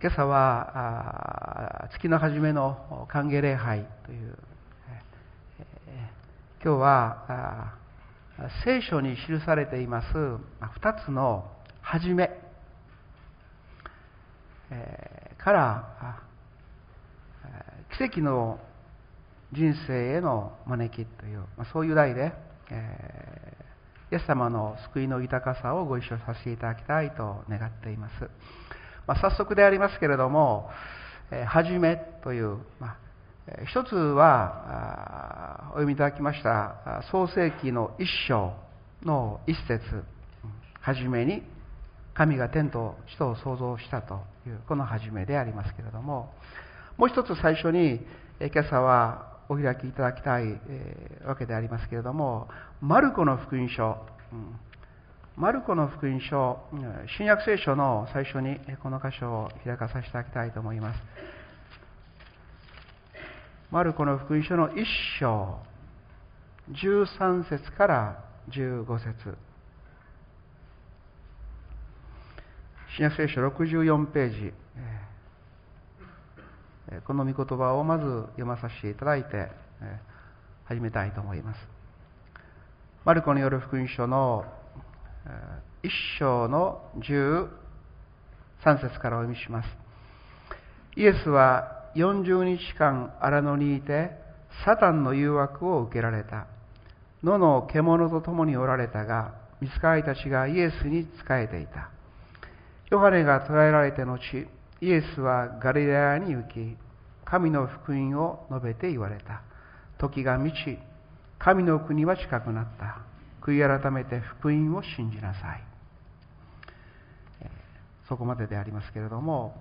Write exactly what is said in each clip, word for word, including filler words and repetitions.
今朝は月の初めの歓迎礼拝という、今日は聖書に記されています二つの初めから奇跡の人生への招きという、そういう題でイエス様の救いの豊かさをご一緒させていただきたいと願っています。まあ、早速でありますけれども、えー、はじめという、まあ、一つはお読みいただきました創世記の一章の一節、はじめに神が天と地とを創造したというこのはじめでありますけれども、もう一つ最初に今朝はお開きいただきたい、えー、わけでありますけれども、マルコの福音書、うんマルコの福音書、新約聖書の最初にこの箇所を開かさせていただきたいと思います。マルコの福音書の一章、じゅうさん節からじゅうご節。新約聖書ろくじゅうよんページ。この御言葉をまず読まさせていただいて始めたいと思います。マルコによる福音書の一章のじゅうさん節からお読みします。イエスはよんじゅうにちかん荒野にいてサタンの誘惑を受けられた。野の獣と共におられたが、御使いたちがイエスに仕えていた。ヨハネが捕らえられて後、イエスはガリラヤに行き、神の福音を述べて言われた。時が満ち、神の国は近くなった。悔い改めて福音を信じなさい。そこまででありますけれども、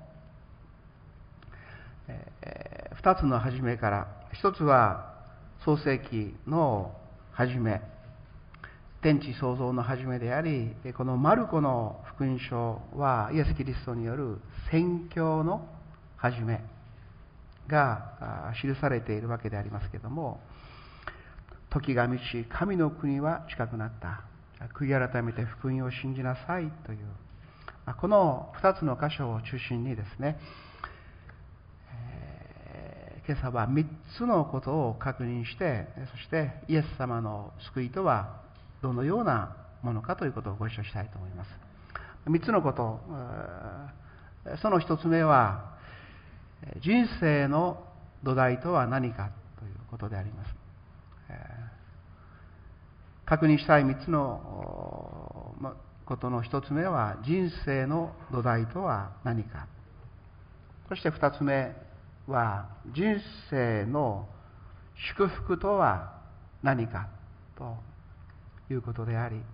二つの初めから、一つは創世記の初め、天地創造の初めであり、このマルコの福音書はイエス・キリストによる宣教の初めが記されているわけでありますけれども、時が満ち、神の国は近くなった。悔い改めて福音を信じなさいという、この二つの箇所を中心にですね、えー、今朝は三つのことを確認して、そしてイエス様の救いとはどのようなものかということをご一緒したいと思います。三つのこと、その一つ目は、人生の土台とは何かということであります。確認したい三つのことの一つ目は、人生の土台とは何か。そして二つ目は、人生の祝福とは何かということであり、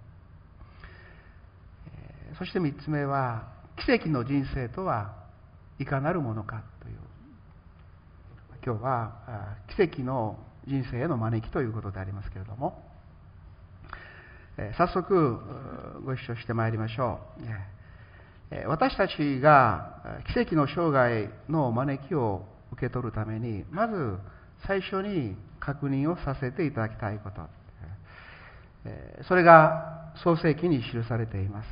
そして三つ目は、奇跡の人生とはいかなるものかという、今日は奇跡の人生への招きということでありますけれども、早速ご一緒してまいりましょう。私たちが奇跡の生涯の招きを受け取るために、まず最初に確認をさせていただきたいこと、それが創世記に記されています。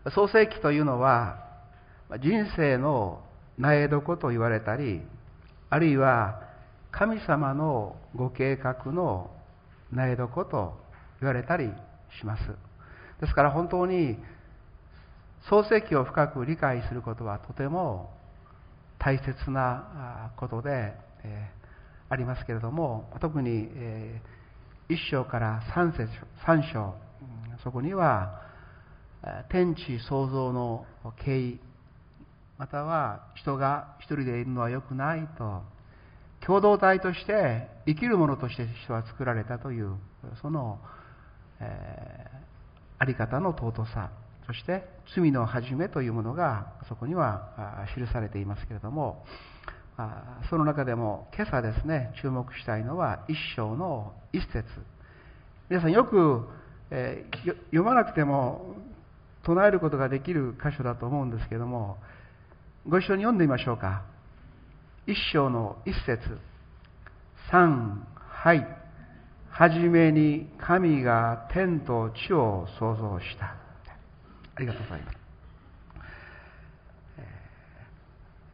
創世記というのは人生の苗床と言われたり、あるいは神様のご計画の苗床と言われたりします。ですから本当に創世記を深く理解することはとても大切なことでありますけれども、特に一章から三節、三章、そこには天地創造の経緯、または人が一人でいるのは良くないと、共同体として生きるものとして人は作られたという、その、えー、あり方の尊さ、そして罪の始めというものがそこには記されていますけれども、その中でも今朝ですね、注目したいのは一章の一節。皆さんよく、えー、読まなくても唱えることができる箇所だと思うんですけれども、ご一緒に読んでみましょうか。一章の一節、三、はい。はじめに神が天と地を創造した。ありがとうございます。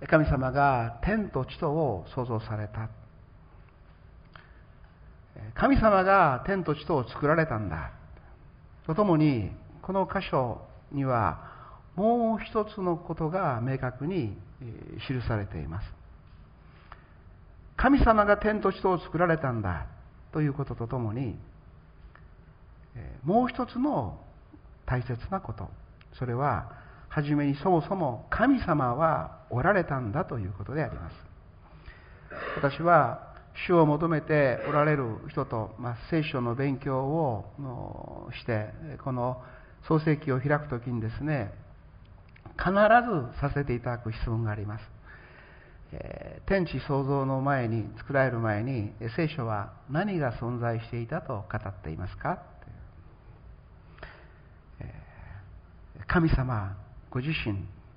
神様が天と地とを創造された。神様が天と地とを作られたんだ。とともに、この箇所にはもう一つのことが明確に記されています。神様が天と地とを作られたんだということとともに、もう一つの大切なこと、それははじめにそもそも神様はおられたんだということであります。私は主を求めておられる人と、まあ、聖書の勉強をして、この創世記を開くときにですね、必ずさせていただく質問があります。えー、天地創造の前に、作られる前に、聖書は何が存在していたと語っていますか？えー、神様ご自身、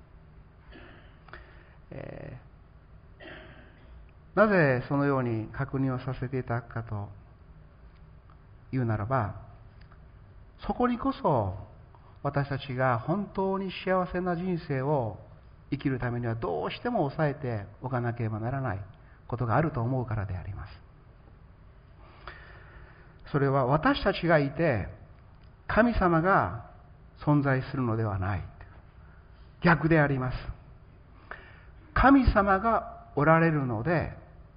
えーなぜそのように確認をさせていただくかというならば、そこにこそ私たちが本当に幸せな人生を生きるためにはどうしても抑えておかなければならないことがあると思うからであります。それは私たちがいて神様が存在するのではない。逆であります。神様がおられるので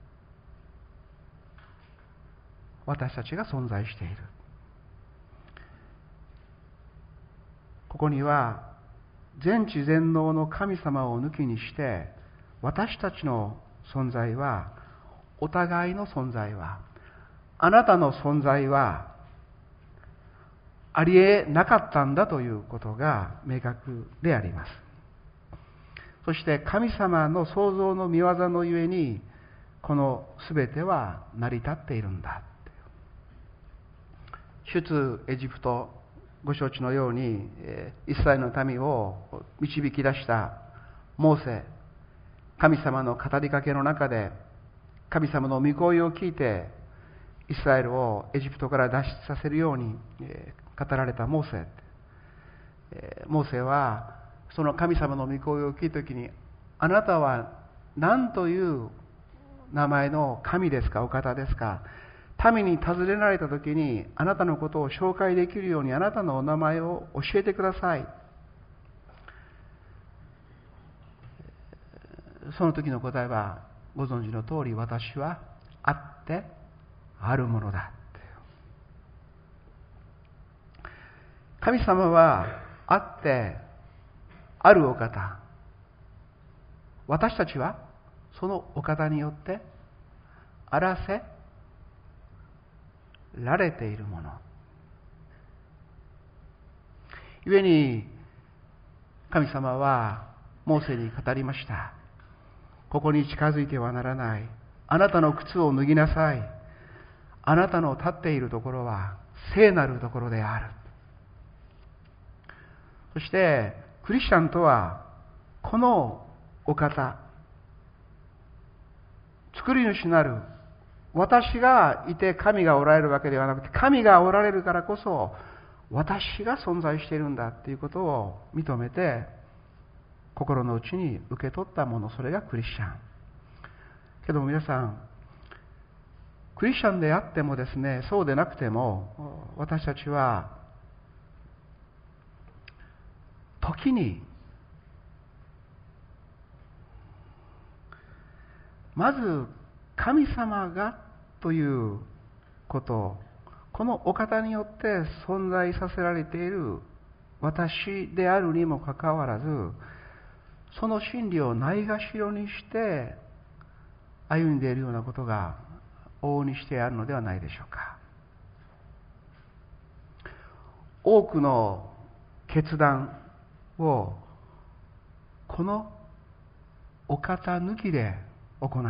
私たちが存在している。ここには全知全能の神様を抜きにして私たちの存在は、お互いの存在は、あなたの存在はありえなかったんだということが明確であります。そして神様の創造の御業のゆえにこのすべては成り立っているんだ。出エジプト、ご承知のようにイスラエルの民を導き出したモーセ、神様の語りかけの中で神様の御声を聞いてイスラエルをエジプトから脱出させるように語られたモーセ。モーセはその神様の御声を聞いたときに、あなたは何という名前の神ですか、お方ですか。民に尋ねられたときに、あなたのことを紹介できるようにあなたのお名前を教えてください。その時の答えはご存知の通り、私はあってあるものだ。神様はあってあるお方。私たちはそのお方によってあらせられているもの。故に神様はモーセに語りました。ここに近づいてはならない。あなたの靴を脱ぎなさい。あなたの立っているところは聖なるところである。そしてクリスチャンとはこのお方、作り主なる私がいて神がおられるわけではなくて、神がおられるからこそ私が存在しているんだということを認めて心の内に受け取ったもの、それがクリスチャン。けども皆さん、クリスチャンであってもですね、そうでなくても私たちは時にまず神様がということ、このお方によって存在させられている私であるにもかかわらず、その真理をないがしろにして歩んでいるようなことが往々にしてあるのではないでしょうか。多くの決断をこのお方抜きで行い、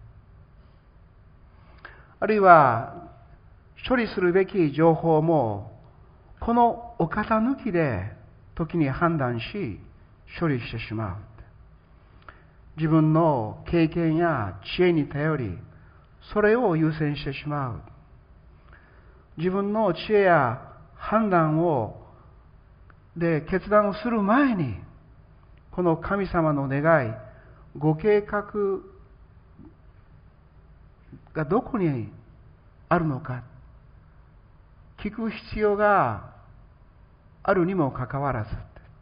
あるいは処理するべき情報もこのお方抜きで時に判断し処理してしまう。自分の経験や知恵に頼りそれを優先してしまう。自分の知恵や判断をで決断をする前にこの神様の願い、 ご計画がどこにあるのか聞く必要があるにもかかわらず、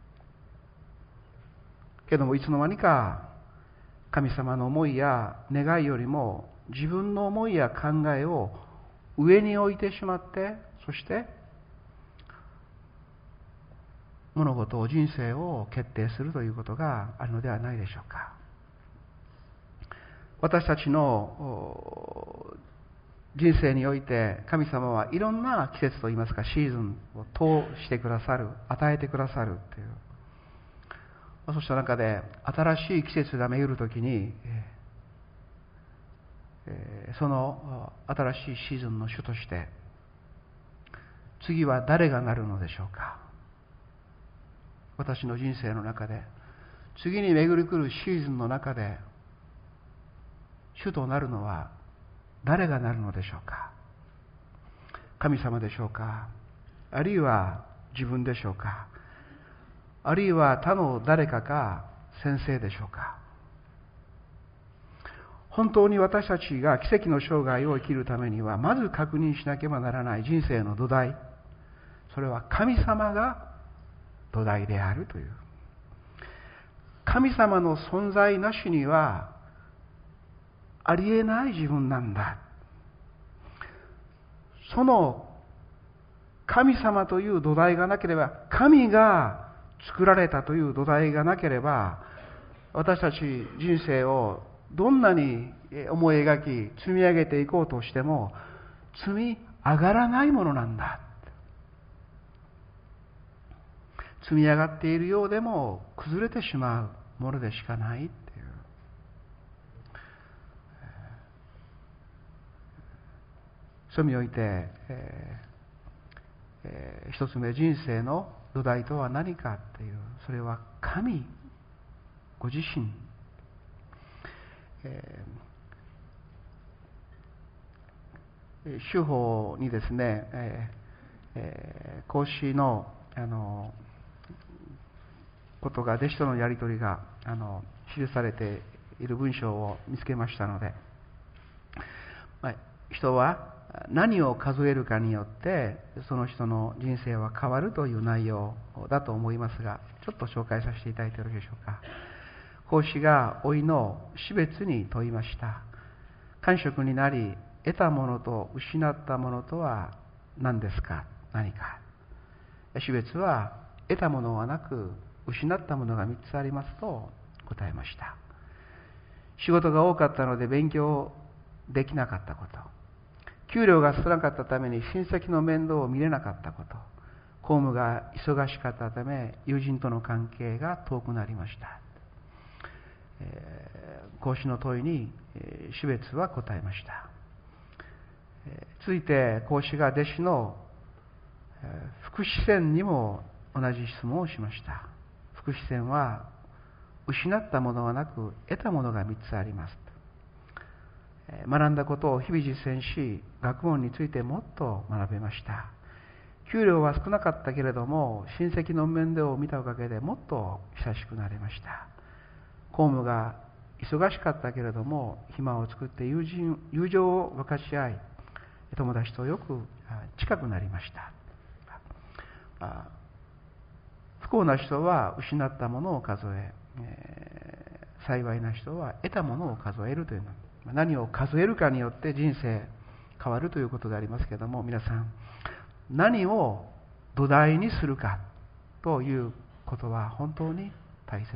けどもいつの間にか神様の思いや願いよりも自分の思いや考えを上に置いてしまって、そして物事を、人生を決定するということがあるのではないでしょうか。私たちの人生において神様はいろんな季節といいますかシーズンを通してくださる、与えてくださるという、そうした中で新しい季節が巡るときに、その新しいシーズンの主として次は誰がなるのでしょうか。私の人生の中で次に巡り来るシーズンの中で主となるのは誰がなるのでしょうか。神様でしょうか、あるいは自分でしょうか、あるいは他の誰かか先生でしょうか。本当に私たちが奇跡の生涯を生きるためにはまず確認しなければならない人生の土台、それは神様が土台であるという。神様の存在なしにはありえない自分なんだ。その神様という土台がなければ、神が作られたという土台がなければ、私たち人生をどんなに思い描き積み上げていこうとしても積み上がらないものなんだ。積み上がっているようでも崩れてしまうものでしかないっていう、そういう意味において、えーえー、一つ目、人生の土台とは何かっていう、それは神ご自身、えー、主法にですね、えーえー、孔子のあのことが、弟子とのやり取りがあの記されている文章を見つけましたので、まあ、人は何を数えるかによってその人の人生は変わるという内容だと思いますが、ちょっと紹介させていただいてよろしいでしょうか。孔子が老いの士別に問いました。官職になり得たものと失ったものとは何ですか、何か。士別は得たものはなく失ったものがみっつありますと答えました。仕事が多かったので勉強できなかったこと、給料が少なかったために親戚の面倒を見れなかったこと、公務が忙しかったため友人との関係が遠くなりました。えー、孔子の問いに士別は答えました。えー、続いて孔子が弟子の福祉線にも同じ質問をしました。福祉線は失ったものはなく得たものがみっつあります。学んだことを日々実践し、学問についてもっと学べました。給料は少なかったけれども親戚の面倒を見たおかげでもっと親しくなれました。公務が忙しかったけれども暇を作って友人友情を分かち合い、友達とよく近くなりました。不幸な人は失ったものを数え、えー、幸いな人は得たものを数えるというの、何を数えるかによって人生変わるということでありますけれども、皆さん何を土台にするかということは本当に大切。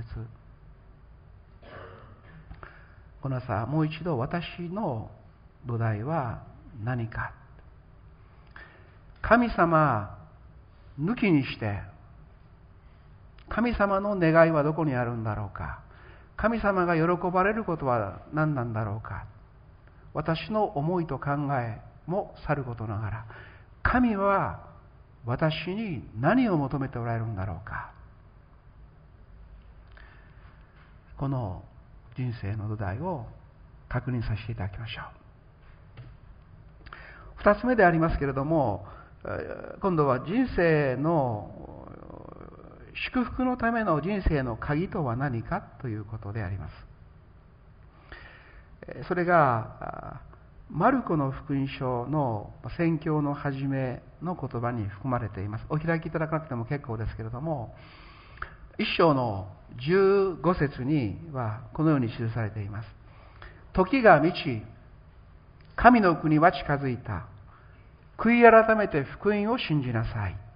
この朝もう一度、私の土台は何か、神様抜きにして神様の願いはどこにあるんだろうか、神様が喜ばれることは何なんだろうか、私の思いと考えもさることながら、神は私に何を求めておられるんだろうか。この人生の土台を確認させていただきましょう。二つ目でありますけれども、今度は人生の祝福のための人生の鍵とは何かということであります。 それがマルコの福音書の宣教の始めの言葉に含まれています。お開きいただかなくても結構ですけれども、一章のじゅうご節にはこのように記されています。時が満ち、神の国は近づいた。悔い改めて福音を信じなさい。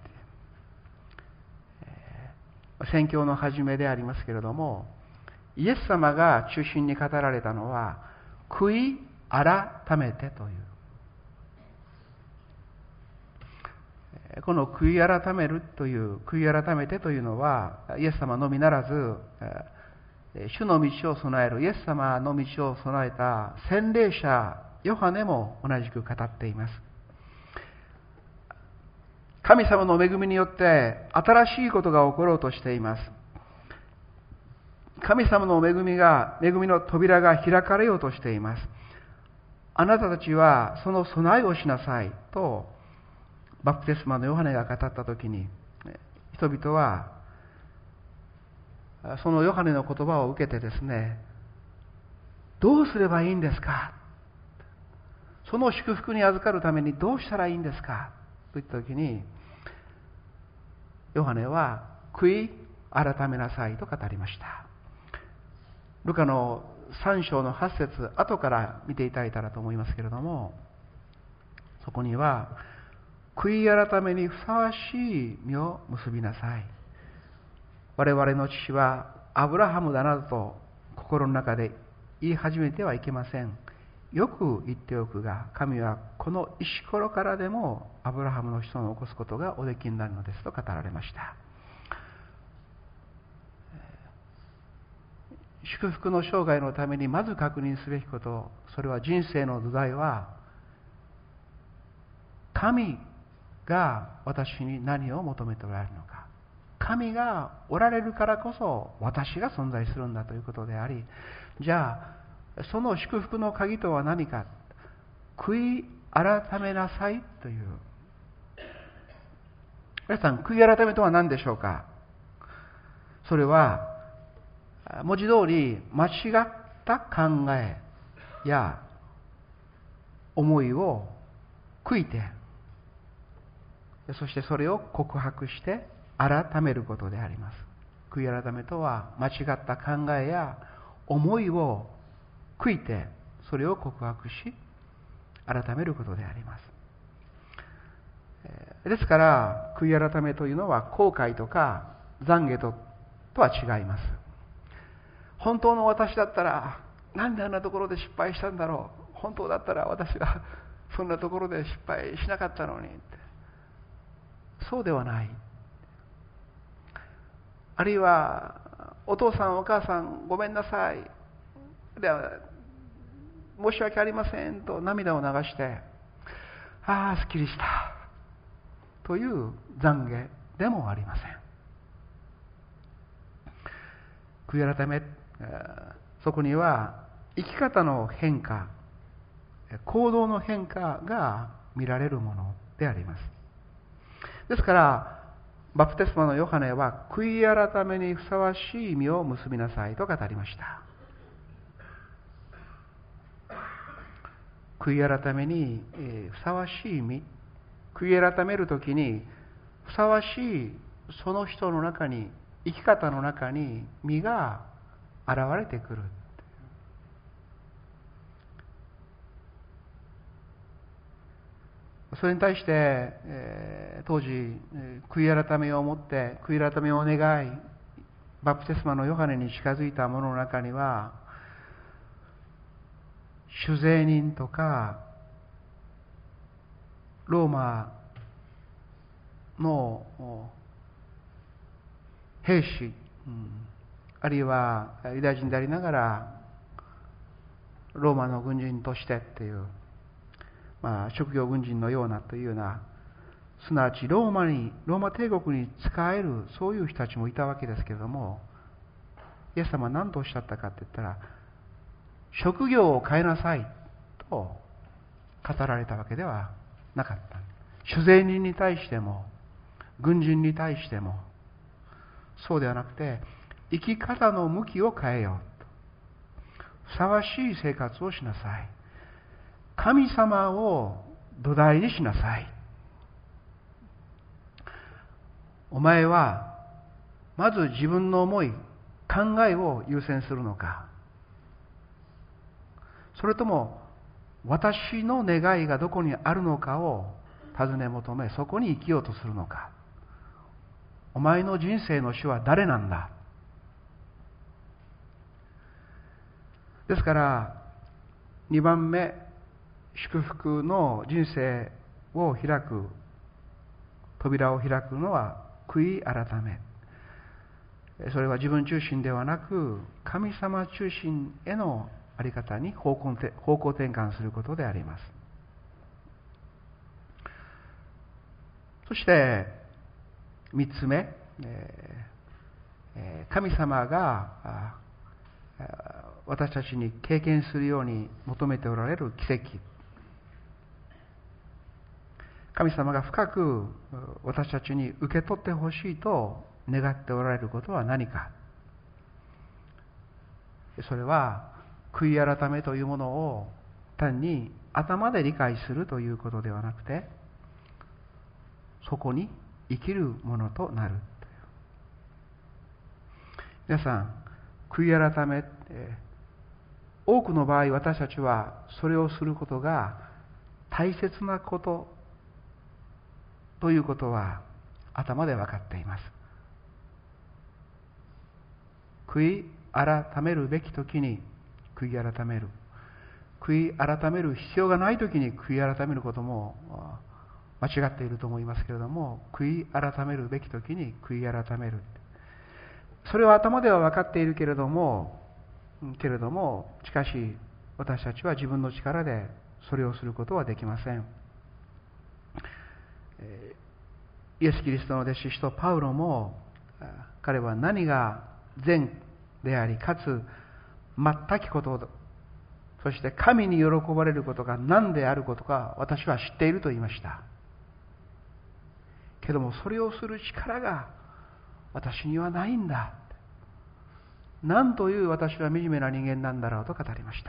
宣教の始めでありますけれども、イエス様が中心に語られたのは、悔い改めてという。この悔い改めるという、悔い改めてというのは、イエス様のみならず、主の道を備える、イエス様の道を備えた洗礼者、ヨハネも同じく語っています。神様の恵みによって新しいことが起ころうとしています。神様の恵みが、恵みの扉が開かれようとしています。あなたたちはその備えをしなさいと、バプテスマのヨハネが語ったときに、人々はそのヨハネの言葉を受けてですね、どうすればいいんですか、その祝福に預かるためにどうしたらいいんですかと言ったときに、ヨハネは悔い改めなさいと語りました。ルカのさん章のはち節、後から見ていただいたらと思いますけれども、そこには、悔い改めにふさわしい実を結びなさい。我々の父はアブラハムだなどと心の中で言い始めてはいけません。よく言っておくが、神はこの石ころからでもアブラハムの子孫を起こすことがおできになるのですと語られました。祝福の生涯のためにまず確認すべきこと、それは人生の土台は、神が私に何を求めておられるのか。神がおられるからこそ私が存在するんだということであり、じゃあその祝福の鍵とは何か。悔い改めなさいという。皆さん、悔い改めとは何でしょうか。それは文字通り間違った考えや思いを悔いて、そしてそれを告白して改めることであります。悔い改めとは間違った考えや思いを悔いて、それを告白し改めることであります。ですから悔い改めというのは後悔とか懺悔ととは違います。本当の私だったらなんであんなところで失敗したんだろう、本当だったら私はそんなところで失敗しなかったのにって、そうではない。あるいはお父さんお母さんごめんなさい、では申し訳ありませんと涙を流して、ああすっきりしたという懺悔でもありません。悔い改め、そこには生き方の変化、行動の変化が見られるものであります。ですからバプテスマのヨハネは悔い改めにふさわしい実を結びなさいと語りました。悔い改めにふさわしい実、悔い改めるときにふさわしいその人の中に、生き方の中に実が現れてくる。それに対して、えー、当時、えー、悔い改めを持って悔い改めを願いバプテスマのヨハネに近づいた者の中には、酒税人とかローマの兵士、うん、あるいはユダヤ人でありながらローマの軍人としてっていう、まあ、職業軍人のようなというような、すなわちローマにローマ帝国に仕えるそういう人たちもいたわけですけれども、イエス様は何とおっしゃったかって言ったら、職業を変えなさいと語られたわけではなかった。酒税人に対しても軍人に対してもそうではなくて、生き方の向きを変えようと。 ふさわしい生活をしなさい。神様を土台にしなさい。お前はまず自分の思い、考えを優先するのか、それとも私の願いがどこにあるのかを尋ね求め、そこに生きようとするのか。お前の人生の主は誰なんだ。ですからにばんめ、祝福の人生を開く扉を開くのは悔い改め。それは自分中心ではなく神様中心へのあり方に方向転換することであります。そして三つ目、神様が私たちに経験するように求めておられる奇跡。神様が深く私たちに受け取ってほしいと願っておられることは何か。それは悔い改めというものを単に頭で理解するということではなくて、そこに生きるものとなる。皆さん、悔い改め、多くの場合私たちはそれをすることが大切なことということは頭で分かっています。悔い改めるべき時に悔い改める。悔い改める必要がない時に悔い改めることも間違っていると思いますけれども、悔い改めるべき時に悔い改める。それは頭では分かっているけれども、けれども、しかし私たちは自分の力でそれをすることはできません。イエス・キリストの弟子使徒パウロも、彼は何が善であり、かつ全きこと、そして神に喜ばれることが何であることか私は知っていると言いました。けどもそれをする力が私にはないんだ。なんという私は惨めな人間なんだろうと語りました。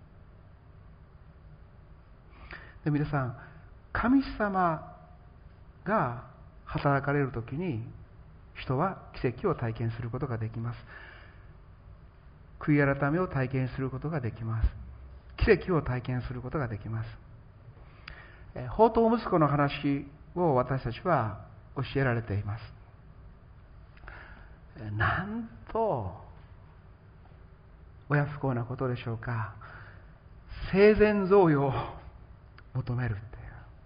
で、皆さん、神様が働かれるときに人は奇跡を体験することができます。悔い改めを体験することができます。奇跡を体験することができます。放蕩息子の話を私たちは教えられています。なんと親不孝なことでしょうか。生前贈与を求めるっていう。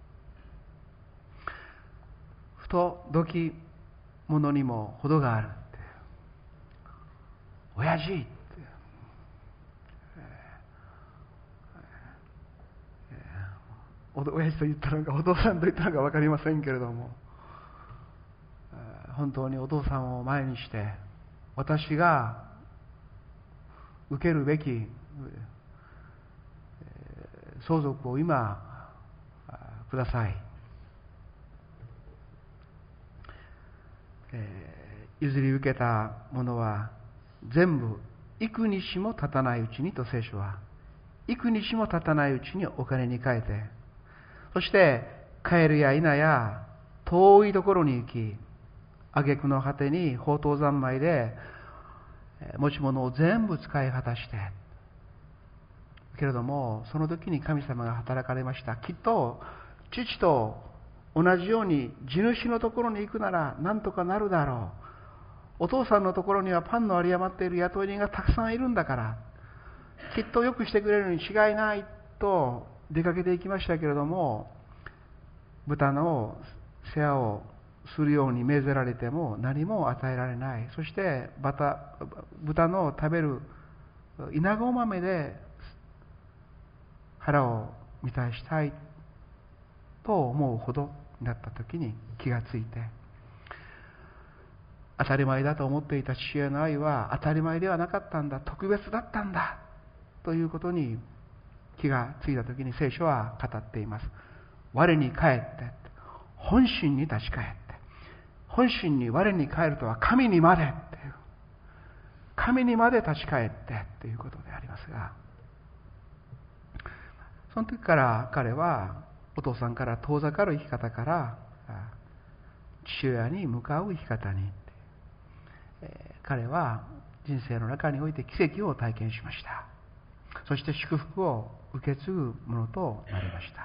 ふとどきものにも程があるっていう。親父っていう。親父と言ったのかお父さんと言ったのか分かりませんけれども、本当にお父さんを前にして私が受けるべき相続を今ください、譲り受けたものは全部幾日も経たないうちにと聖書は、幾日も経たないうちにお金に変えて、そして帰るや否や遠いところに行き、挙句の果てに放蕩三昧で持ち物を全部使い果たして、けれどもその時に神様が働かれました。きっと父と同じように地主のところに行くなら何とかなるだろう、お父さんのところにはパンの有り余っている雇い人がたくさんいるんだからきっとよくしてくれるに違いないと出かけていきましたけれども、豚の世話をするように命ぜられても何も与えられない。そして豚、豚の食べる稲子豆で腹を満たしたいと思うほどになった時に気がついて、当たり前だと思っていた父親の愛は当たり前ではなかったんだ、特別だったんだということに気がついた時に聖書は語っています。我に返って本心に立ち返って、本心に我に帰るとは神にまでっていう、 神にまで立ち返ってということでありますが、その時から彼はお父さんから遠ざかる生き方から父親に向かう生き方に、彼は人生の中において奇跡を体験しました。そして祝福を受け継ぐものとなりました。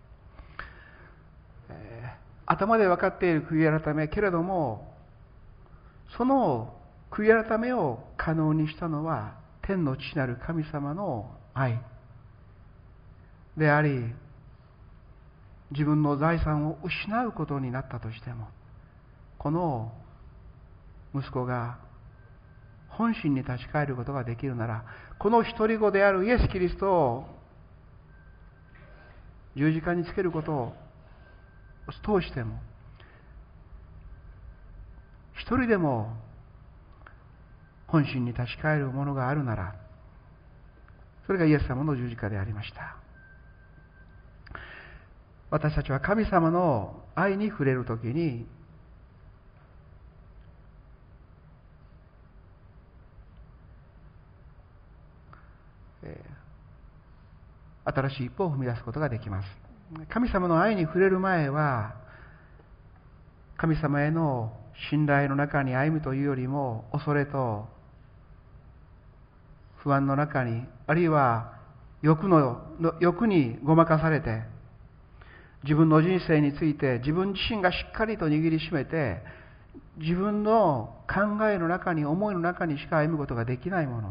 えー、頭で分かっている悔い改めけれども、その悔い改めを可能にしたのは天の父なる神様の愛であり、自分の財産を失うことになったとしても、この息子が本心に立ち返ることができるなら、この一人子であるイエス・キリストを十字架につけることを通しても、一人でも本心に立ち返るものがあるなら、それがイエス様の十字架でありました。私たちは神様の愛に触れるときに、新しい一歩を踏み出すことができます。神様の愛に触れる前は、神様への信頼の中に歩むというよりも、恐れと不安の中に、あるいは欲の欲にごまかされて、自分の人生について自分自身がしっかりと握りしめて、自分の考えの中に、思いの中にしか歩むことができないもの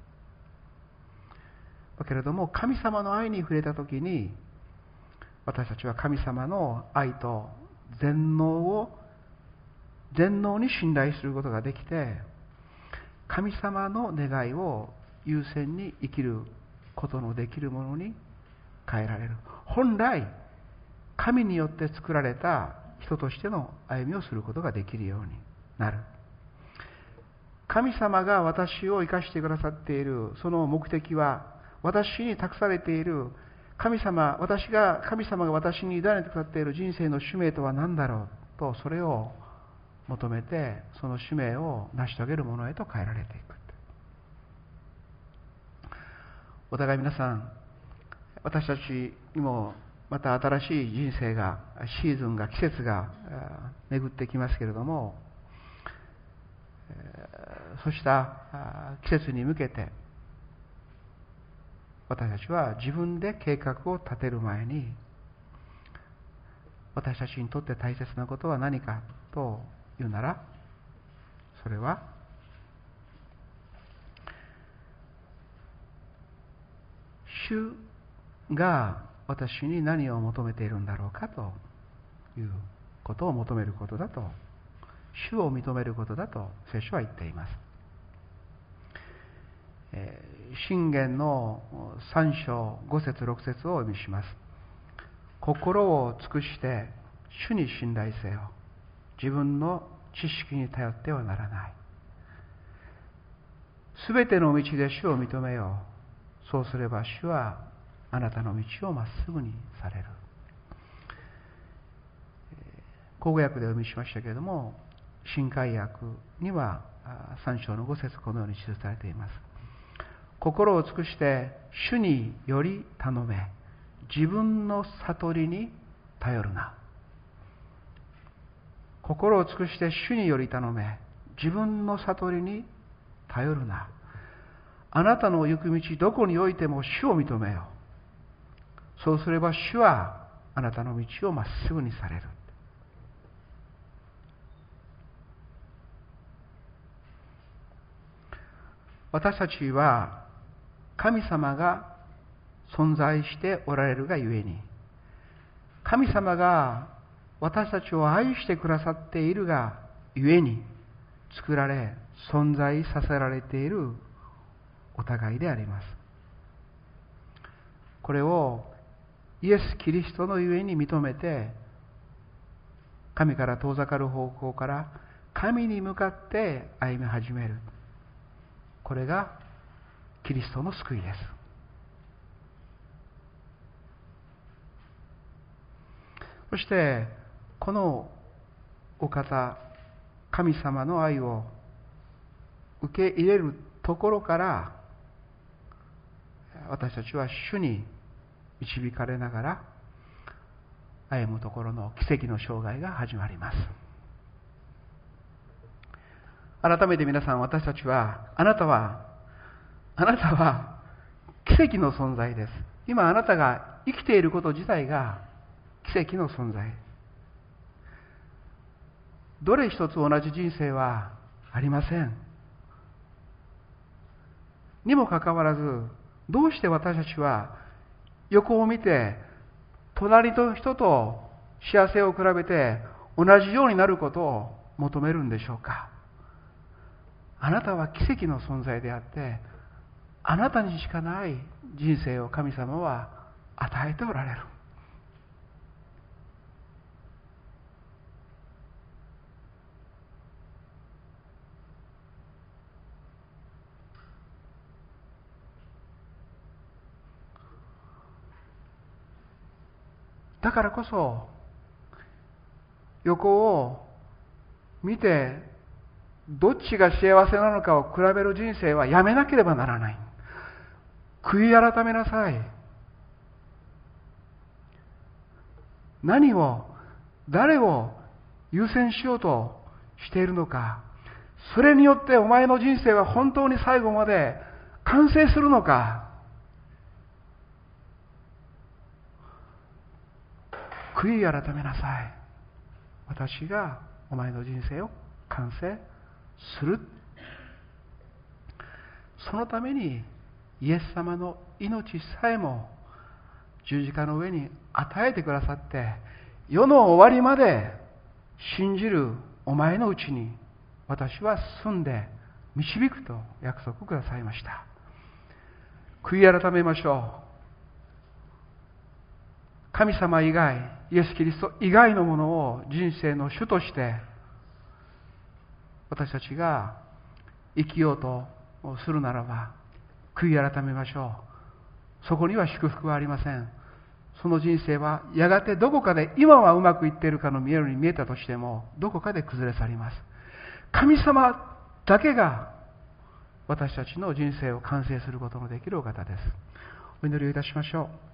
だけれども、神様の愛に触れたときに、私たちは神様の愛と全能を全能に信頼することができて、神様の願いを優先に生きることのできるものに変えられる。本来神によって作られた人としての歩みをすることができるようになる。神様が私を生かしてくださっているその目的は、私に託されている神様、私が神様が私に委ねてくださっている人生の使命とは何だろうと、それを求めて、その使命を成し遂げるものへと変えられていく。お互い皆さん、私たちにもまた新しい人生が、シーズンが、季節が巡ってきますけれども、そうした季節に向けて、私たちは自分で計画を立てる前に、私たちにとって大切なことは何かというなら、それは主が私に何を求めているんだろうかということを求めることだと、主を認めることだと聖書は言っています。箴言のさん章ご節ろく節をお読みします。心を尽くして主に信頼せよ。自分の知識に頼ってはならない。すべての道で主を認めよう。そうすれば主はあなたの道をまっすぐにされる。口語訳でお読みしましたけれども、新海訳にはさん章のご節このように記されています。心を尽くして主により頼め。自分の悟りに頼るな。心を尽くして主により頼め。自分の悟りに頼るな。あなたの行く道どこにおいても主を認めよう。そうすれば主はあなたの道をまっすぐにされる。私たちは神様が存在しておられるがゆえに、神様が私たちを愛してくださっているがゆえに作られ存在させられているお互いであります。これをイエス・キリストのゆえに認めて、神から遠ざかる方向から神に向かって歩み始める。これがキリストの救いです。そしてこのお方、神様の愛を受け入れるところから私たちは主に導かれながら歩むところの奇跡の生涯が始まります。改めて皆さん、私たちは、あなたは、あなたは奇跡の存在です。今あなたが生きていること自体が奇跡の存在。どれ一つ同じ人生はありません。にもかかわらず、どうして私たちは横を見て隣の人と幸せを比べて同じようになることを求めるんでしょうか。あなたは奇跡の存在であって、あなたにしかない人生を神様は与えておられる。だからこそ横を見てどっちが幸せなのかを比べる人生はやめなければならない。悔い改めなさい。何を、誰を優先しようとしているのか、それによってお前の人生は本当に最後まで完成するのか。悔い改めなさい。私がお前の人生を完成する。そのためにイエス様の命さえも十字架の上に与えてくださって、世の終わりまで信じるお前のうちに私は住んで導くと約束くださいました。悔い改めましょう。神様以外、イエス・キリスト以外のものを人生の主として私たちが生きようとするならば、悔い改めましょう。そこには祝福はありません。その人生はやがてどこかで、今はうまくいっているかの見えるように見えたとしても、どこかで崩れ去ります。神様だけが私たちの人生を完成することのできるお方です。お祈りをいたしましょう。